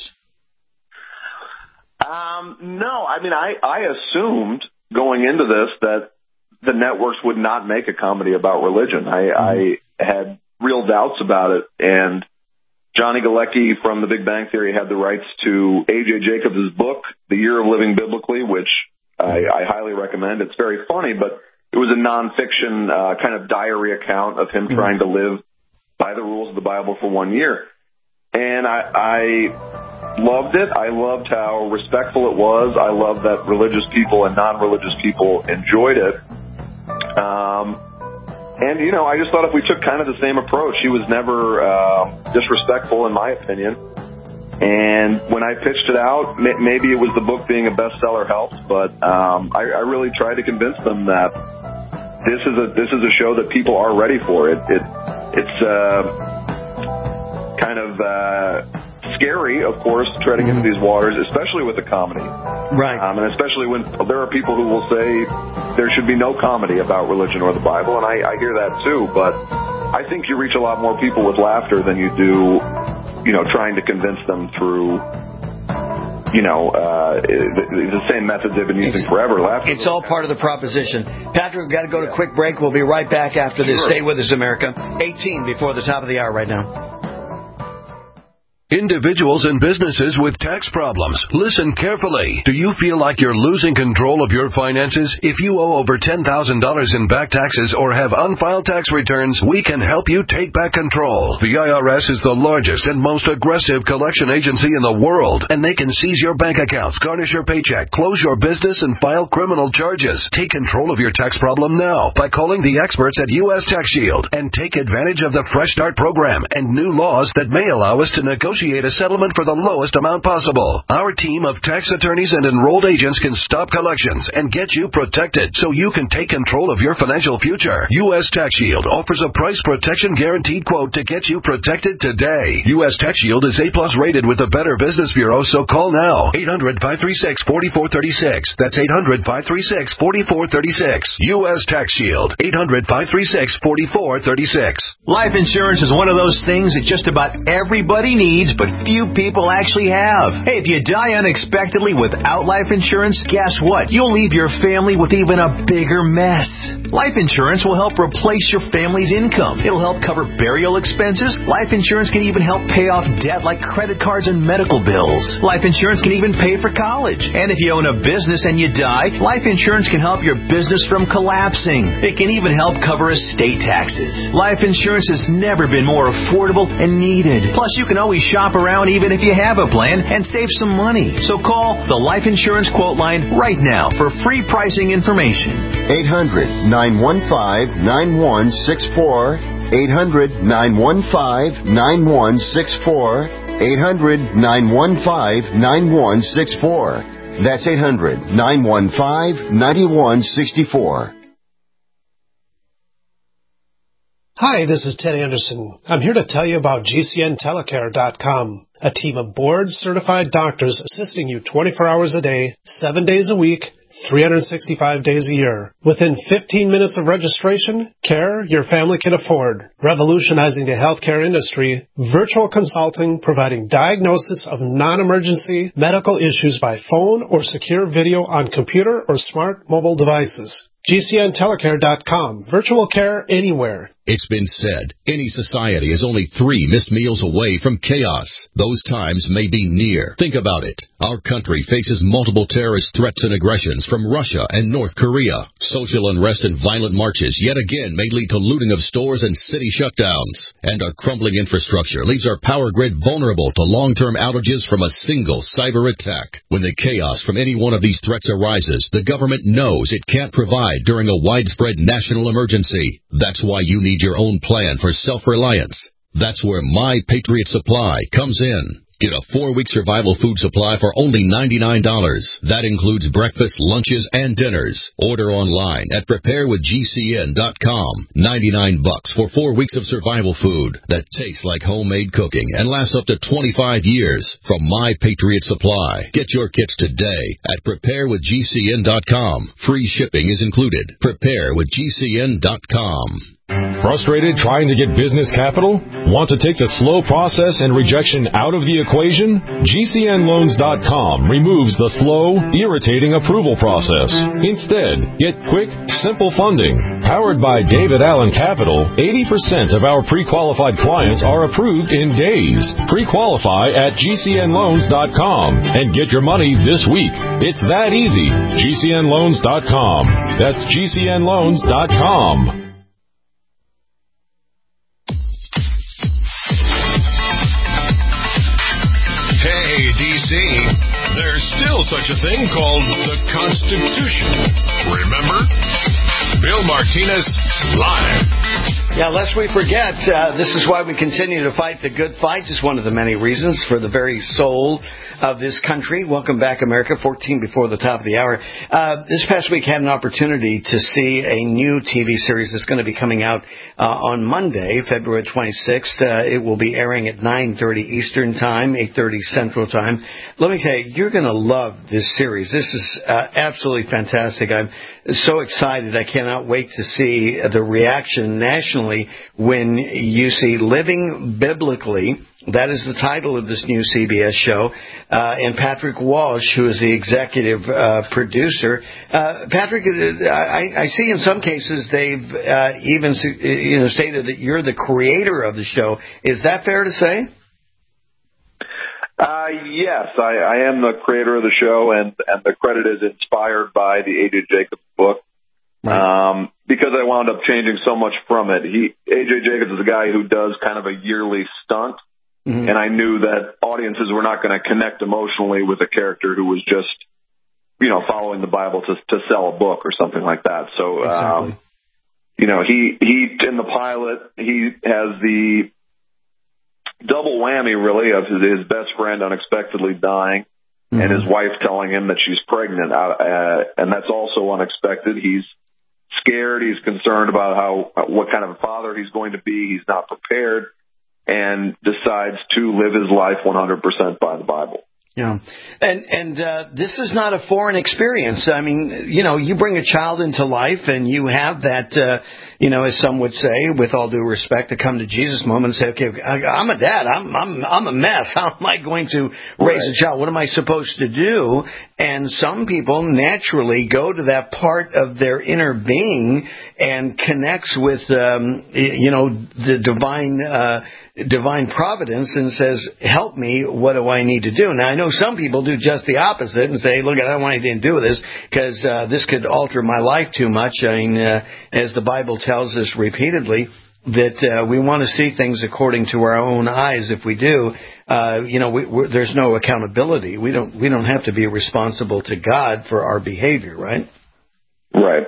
No, I mean, I assumed going into this that the networks would not make a comedy about religion. I had real doubts about it, and Johnny Galecki from The Big Bang Theory had the rights to A.J. Jacobs' book, The Year of Living Biblically, which I highly recommend. It's very funny, but it was a nonfiction kind of diary account of him trying to live by the rules of the Bible for 1 year. And I loved it. I loved how respectful it was. I loved that religious people and non-religious people enjoyed it. And, I just thought if we took kind of the same approach, he was never disrespectful, in my opinion. And when I pitched it out, maybe it was the book being a bestseller helped, but I really tried to convince them that this is a show that people are ready for. It's kind of scary, of course, treading into these waters, especially with the comedy. Right. And especially when there are people who will say there should be no comedy about religion or the Bible, and I hear that too, but I think you reach a lot more people with laughter than you do, trying to convince them through, the same methods they've been using forever. Laughter. It's all part of the proposition. Patrick, we've got to go to a quick break. We'll be right back after this. Sure. Stay with us, America. 18 before the top of the hour right now. Individuals and businesses with tax problems, listen carefully. Do you feel like you're losing control of your finances? If you owe over $10,000 in back taxes or have unfiled tax returns, we can help you take back control. The IRS is the largest and most aggressive collection agency in the world, and they can seize your bank accounts, garnish your paycheck, close your business, and file criminal charges. Take control of your tax problem now by calling the experts at U.S. Tax Shield and take advantage of the Fresh Start program and new laws that may allow us to negotiate a settlement for the lowest amount possible. Our team of tax attorneys and enrolled agents can stop collections and get you protected so you can take control of your financial future. U.S. Tax Shield offers a price protection guaranteed quote to get you protected today. U.S. Tax Shield is A+ rated with the Better Business Bureau, so call now. 800-536-4436. That's 800-536-4436. U.S. Tax Shield. 800-536-4436. Life insurance is one of those things that just about everybody needs, but few people actually have. Hey, if you die unexpectedly without life insurance, guess what? You'll leave your family with even a bigger mess. Life insurance will help replace your family's income. It'll help cover burial expenses. Life insurance can even help pay off debt like credit cards and medical bills. Life insurance can even pay for college. And if you own a business and you die, life insurance can help your business from collapsing. It can even help cover estate taxes. Life insurance has never been more affordable and needed. Plus, you can always shop around even if you have a plan and save some money. So call the Life Insurance Quote Line right now for free pricing information. 800-915-9164. 800-915-9164. 800-915-9164. That's 800-915-9164. Hi, this is Ted Anderson. I'm here to tell you about GCNtelecare.com, a team of board-certified doctors assisting you 24 hours a day, 7 days a week, 365 days a year. Within 15 minutes of registration, care your family can afford. Revolutionizing the healthcare industry, virtual consulting providing diagnosis of non-emergency medical issues by phone or secure video on computer or smart mobile devices. GCNtelecare.com. Virtual care anywhere. It's been said, any society is only 3 missed meals away from chaos. Those times may be near. Think about it. Our country faces multiple terrorist threats and aggressions from Russia and North Korea. Social unrest and violent marches yet again may lead to looting of stores and city shutdowns. And our crumbling infrastructure leaves our power grid vulnerable to long-term outages from a single cyber attack. When the chaos from any one of these threats arises, the government knows it can't provide during a widespread national emergency. That's why you need your own plan for self-reliance. That's where My Patriot Supply comes in. Get a 4-week survival food supply for only $99. That includes breakfast, lunches, and dinners. Order online at preparewithgcn.com. $99 for 4 weeks of survival food that tastes like homemade cooking and lasts up to 25 years from My Patriot Supply. Get your kits today at preparewithgcn.com. Free shipping is included. Preparewithgcn.com. Frustrated trying to get business capital? Want to take the slow process and rejection out of the equation? GCNloans.com removes the slow, irritating approval process. Instead, get quick, simple funding. Powered by David Allen Capital, 80% of our pre-qualified clients are approved in days. Pre-qualify at GCNloans.com and get your money this week. It's that easy. GCNloans.com. That's GCNloans.com. Hey, D.C., there's still such a thing called the Constitution. Remember? Bill Martinez, live. Yeah, lest we forget, this is why we continue to fight the good fight. Just one of the many reasons for the very soul of this country. Welcome back, America. 14 before the top of the hour. This past week had an opportunity to see a new TV series that's going to be coming out on Monday, February 26th. It will be airing at 9:30 Eastern Time, 8:30 Central Time. Let me tell you, you're going to love this series. This is absolutely fantastic. I'm so excited. I cannot wait to see the reaction nationally when you see Living Biblically. That is the title of this new CBS show. And Patrick Walsh, who is the executive producer. Patrick, I see in some cases they've even stated that you're the creator of the show. Is that fair to say? Yes, I am the creator of the show, and the credit is inspired by the A.J. Jacobs book. Right. Because I wound up changing so much from it. A.J. Jacobs is a guy who does kind of a yearly stunt. Mm-hmm. And I knew that audiences were not going to connect emotionally with a character who was just, following the Bible to sell a book or something like that. So, exactly. He in the pilot, he has the double whammy, really, of his best friend unexpectedly dying, mm-hmm. and his wife telling him that she's pregnant. And that's also unexpected. He's scared. He's concerned about what kind of a father he's going to be. He's not prepared. And decides to live his life 100% by the Bible. Yeah. And this is not a foreign experience. I mean, you bring a child into life and you have that, as some would say, with all due respect, to come to Jesus moment and say, okay, I'm a dad. I'm a mess. How am I going to raise a child? What am I supposed to do? And some people naturally go to that part of their inner being and connects with, the divine providence and says, help me, what do I need to do? Now, I know some people do just the opposite and say, look, I don't want anything to do with this because this could alter my life too much. I mean, as the Bible tells us repeatedly, that we want to see things according to our own eyes. If we do, there's no accountability. We don't have to be responsible to God for our behavior, right? Right.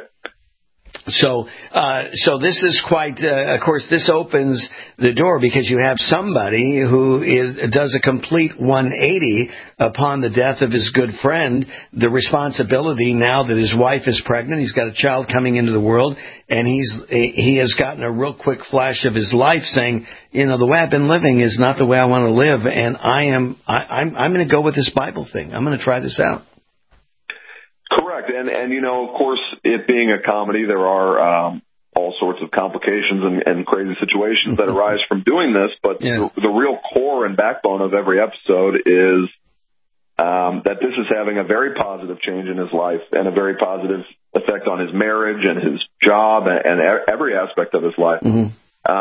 So this is quite, of course, this opens the door because you have somebody who does a complete 180 upon the death of his good friend. The responsibility now that his wife is pregnant, he's got a child coming into the world, and he has gotten a real quick flash of his life saying, the way I've been living is not the way I want to live, and I'm going to go with this Bible thing. I'm going to try this out. Correct. And of course, it being a comedy, there are all sorts of complications and crazy situations that arise from doing this. But the real core and backbone of every episode is that this is having a very positive change in his life and a very positive effect on his marriage and his job and every aspect of his life. Mm-hmm.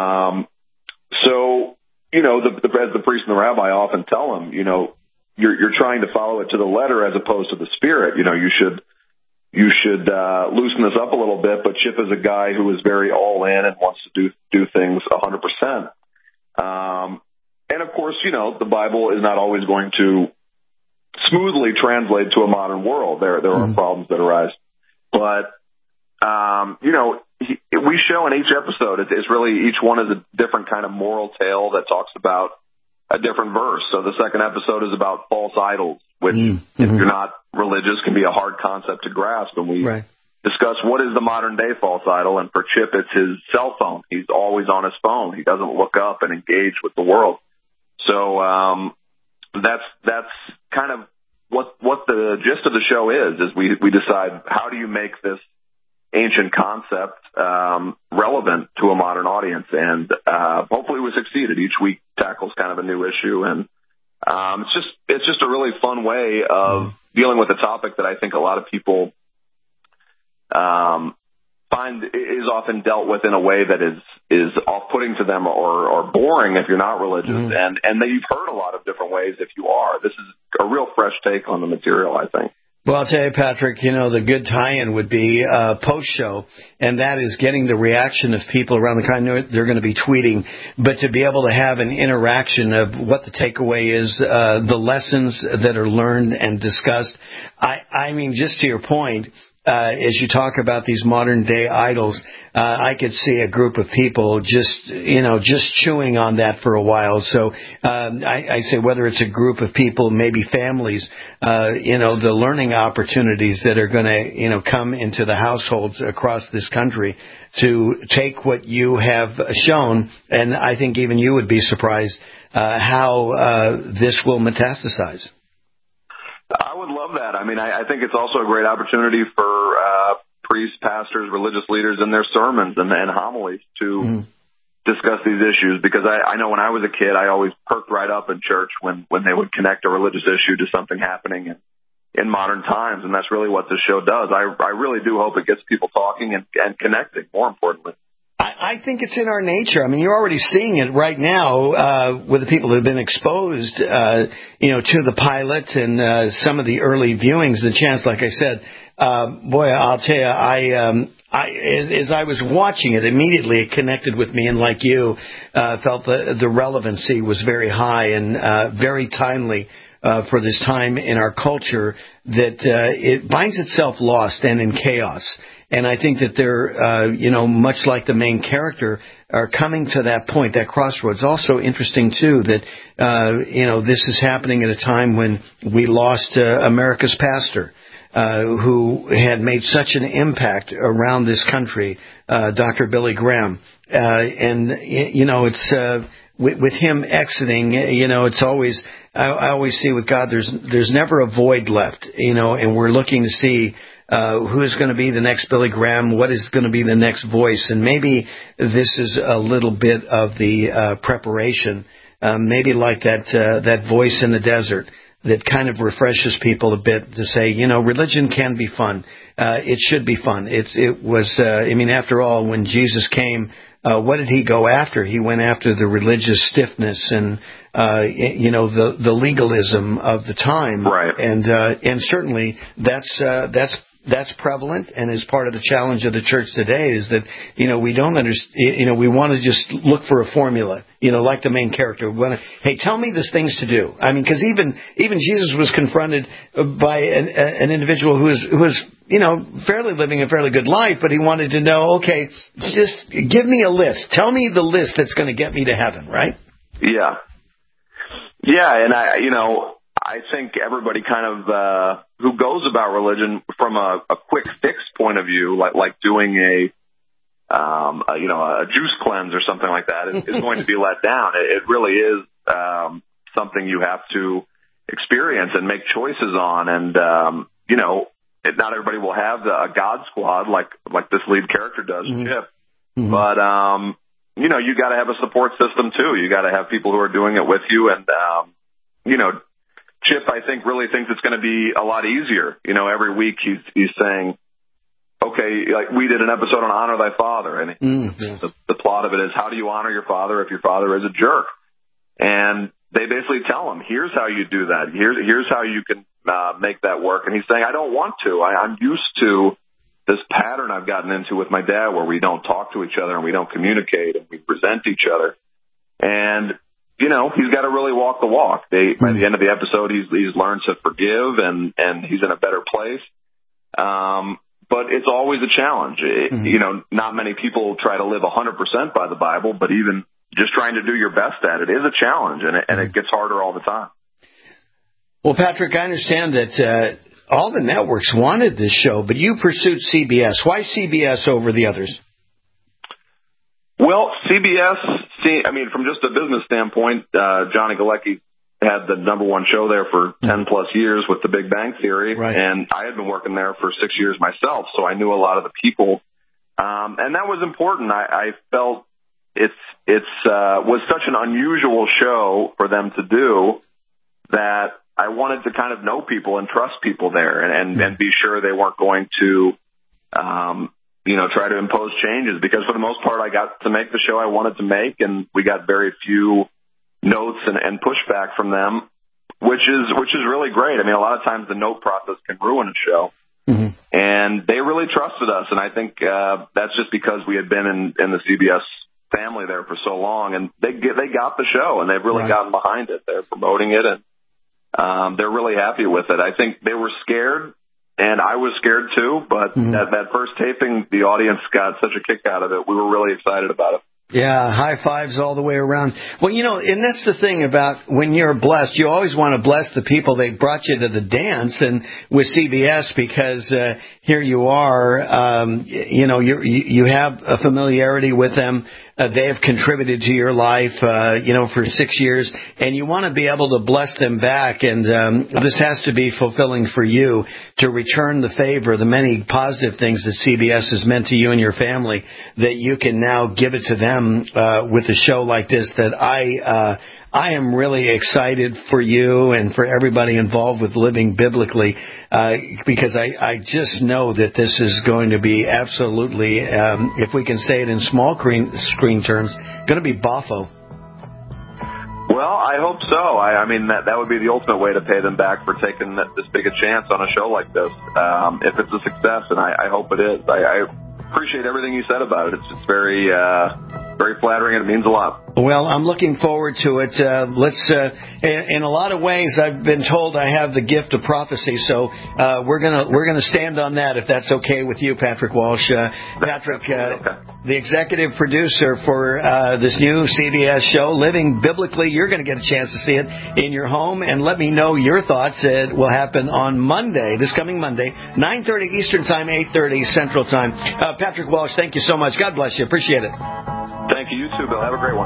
So, as the priest and the rabbi often tell him, you're trying to follow it to the letter as opposed to the spirit. You should loosen this up a little bit, but Chip is a guy who is very all in and wants to do things 100%. And of course, the Bible is not always going to smoothly translate to a modern world. There are problems that arise, but we show in each episode, it's really each one is a different kind of moral tale that talks about a different verse. So the second episode is about false idols, which if you're not religious can be a hard concept to grasp. And we discuss what is the modern day false idol. And for Chip, it's his cell phone. He's always on his phone. He doesn't look up and engage with the world. So that's kind of what the gist of the show is we decide how do you make this ancient concept relevant to a modern audience, and hopefully we succeeded. Each week tackles kind of a new issue, and it's just a really fun way of dealing with a topic that I think a lot of people find is often dealt with in a way that is off-putting to them or boring if you're not religious, and that you've heard a lot of different ways if you are. This is a real fresh take on the material, I think. Well, I'll tell you, Patrick, the good tie-in would be post-show, and that is getting the reaction of people around the country. They're going to be tweeting, but to be able to have an interaction of what the takeaway is, the lessons that are learned and discussed. I mean, just to your point, as you talk about these modern day idols, I could see a group of people just chewing on that for a while. So, I say whether it's a group of people, maybe families, the learning opportunities that are going to, come into the households across this country to take what you have shown. And I think even you would be surprised, how, this will metastasize. I would love that. I mean, I think it's also a great opportunity for priests, pastors, religious leaders in their sermons and homilies to discuss these issues, because I know when I was a kid, I always perked right up in church when they would connect a religious issue to something happening in modern times, and that's really what this show does. I really do hope it gets people talking and connecting, more importantly. I think it's in our nature. I mean, you're already seeing it right now with the people that have been exposed, to the pilot and some of the early viewings. The chance, like I said, boy, I'll tell you, as I was watching it, immediately it connected with me, and like you, felt the relevancy was very high and very timely for this time in our culture that it finds itself lost and in chaos. And I think that they're, much like the main character, are coming to that point, that crossroads. Also interesting, too, that, this is happening at a time when we lost America's pastor, who had made such an impact around this country, Dr. Billy Graham. It's with him exiting, it's always, I always see with God, there's never a void left, and we're looking to see who's going to be the next Billy Graham, what is going to be the next voice. And maybe this is a little bit of the preparation, maybe like that voice in the desert that kind of refreshes people a bit to say, religion can be fun. It should be fun. It was, after all, when Jesus came, what did he go after? He went after the religious stiffness and, the legalism of the time. Right. And certainly that's prevalent and is part of the challenge of the church today is that, we don't understand, we want to just look for a formula, like the main character. Hey, tell me the things to do. I mean, because even Jesus was confronted by an individual who was fairly living a fairly good life, but he wanted to know, okay, just give me a list. Tell me the list that's going to get me to heaven, right? Yeah. Yeah, and I think everybody kind of who goes about religion from a quick fix point of view, like doing a juice cleanse or something like that, is going to be let down. It really is something you have to experience and make choices on, and not everybody will have a God squad like this lead character does, Chip. But you got to have a support system too. You got to have people who are doing it with you, and Chip, I think, really thinks it's going to be a lot easier. Every week he's saying, okay, like we did an episode on Honor Thy Father, and the plot of it is, how do you honor your father if your father is a jerk? And they basically tell him, here's how you do that. Here's how you can make that work. And he's saying, I don't want to. I'm used to this pattern I've gotten into with my dad where we don't talk to each other and we don't communicate and we resent each other. And he's got to really walk the walk. By the end of the episode, he's learned to forgive and he's in a better place. But it's always a challenge. Not many people try to live 100% by the Bible, but even just trying to do your best at it is a challenge, and it gets harder all the time. Well, Patrick, I understand that all the networks wanted this show, but you pursued CBS. Why CBS over the others? Well, CBS, from just a business standpoint, Johnny Galecki had the number one show there for 10 plus years with The Big Bang Theory. Right. And I had been working there for 6 years myself, so I knew a lot of the people. And that was important. I felt it was such an unusual show for them to do that I wanted to kind of know people and trust people there and be sure they weren't going to, try to impose changes, because for the most part, I got to make the show I wanted to make, and we got very few notes and pushback from them, which is really great. I mean, a lot of times the note process can ruin a show. Mm-hmm. And they really trusted us, and I think that's just because we had been in the CBS family there for so long, and they got the show, and they've really gotten behind it. They're promoting it, and they're really happy with it. I think they were scared, and I was scared too, but that first taping, the audience got such a kick out of it. We were really excited about it. Yeah, high fives all the way around. Well, and that's the thing about when you're blessed, you always want to bless the people that brought you to the dance, and with CBS, because here you are, you have a familiarity with them. They have contributed to your life, for 6 years, and you want to be able to bless them back. And this has to be fulfilling for you to return the favor, the many positive things that CBS has meant to you and your family, that you can now give it to them with a show like this. That I am really excited for you and for everybody involved with Living Biblically, because I just know that this is going to be absolutely, if we can say it in small screen terms, going to be boffo. Well, I hope so. I mean, that would be the ultimate way to pay them back for taking this big a chance on a show like this. If it's a success, and I hope it is. I appreciate everything you said about it. It's very flattering, and it means a lot. Well, I'm looking forward to it. In a lot of ways, I've been told I have the gift of prophecy, so we're gonna stand on that, if that's okay with you, Patrick Walsh. Patrick, the executive producer for this new CBS show, Living Biblically. You're going to get a chance to see it in your home, and let me know your thoughts. It will happen on Monday, this coming Monday, 9:30 Eastern Time, 8:30 Central Time. Patrick Walsh, thank you so much. God bless you. Appreciate it. Thank you. You too, Bill. Have a great one.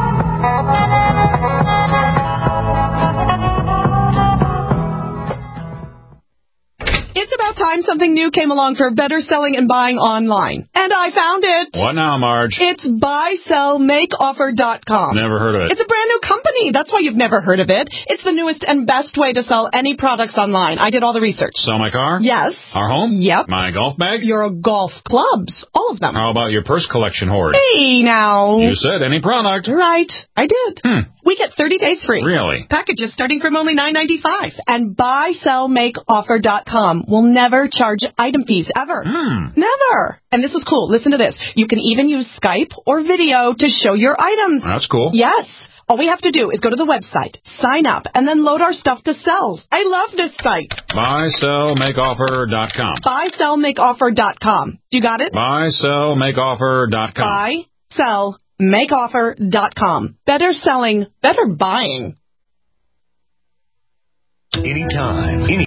It's about time something new came along for better selling and buying online. And I found it. What now, Marge? It's buysellmakeoffer.com. Never heard of it. It's a brand new company. That's why you've never heard of it. It's the newest and best way to sell any products online. I did all the research. Sell my car? Yes. Our home? Yep. My golf bag? Your golf clubs. All of them. How about your purse collection hoard? Hey, now. You said any product. Right. I did. We get 30 days free. Really? Packages starting from only $9.95. And buysellmakeoffer.com will never charge item fees, ever. Never. And this is cool. Listen to this. You can even use Skype or video to show your items. That's cool. Yes. All we have to do is go to the website, sign up, and then load our stuff to sell. I love this site. Buysellmakeoffer.com. Buysellmakeoffer.com. You got it? Buysellmakeoffer.com. Buysellmakeoffer.com. Better selling, better buying. Anytime,